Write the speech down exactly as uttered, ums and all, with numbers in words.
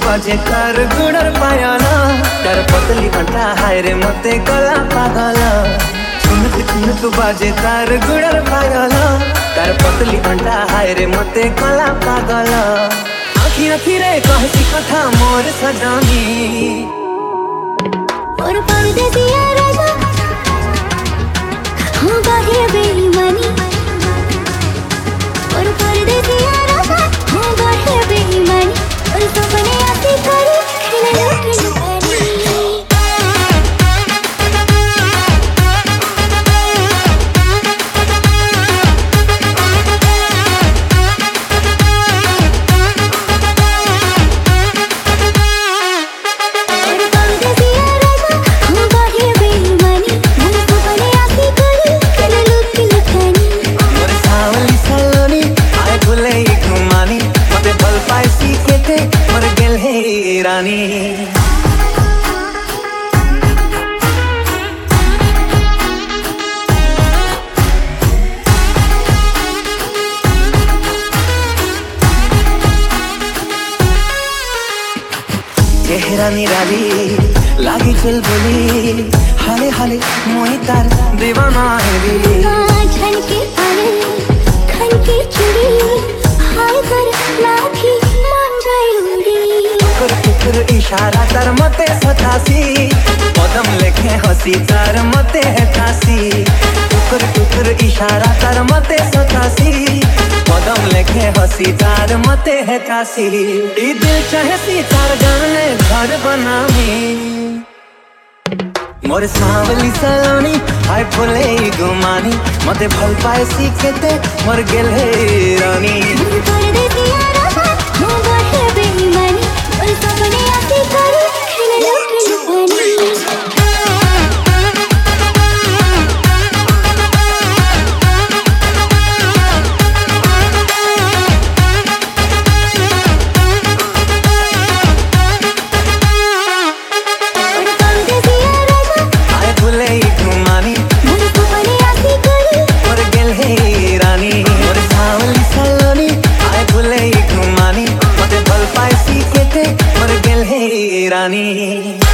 बाजे तार गुड़र पायाला तार पतली घंटा हाय रे मते गला पागला झुनुक झुनुक बाजे तार गुड़र पायाला तार पतली घंटा हाय रे मते गला पागला आखी आखी रे कहती कथा मोर सजानी और परदेसिया राजा हो बाहे बेईमानी और परदेसिया राजा हो बाहे बेईमानी और सपने आते करे खिले खिले रानी चेहरा निराली लागी चल बोली हाले हाले मोई तार दीवाना है झनके आले खनके चुड़ी हाय कर लाठी मान जाए उड़ी टुकुर टुकुर इशारा तार मते सतासी कदम लेखे हसी तार मते है कासी टुकुर टुकुर इशारा तार मते सतासी कदम लेखे हसी तार मते है कासी ई दिल चाहे सी तार गाने घर बनामी मोर सांवली सलोनी हाय फुले गुमानी मते भल पाए सीखेते मोर गेल है रानी परदेसिया राजा हो बाहे बेईमानी और सपने आते करे खिले खिले रानी।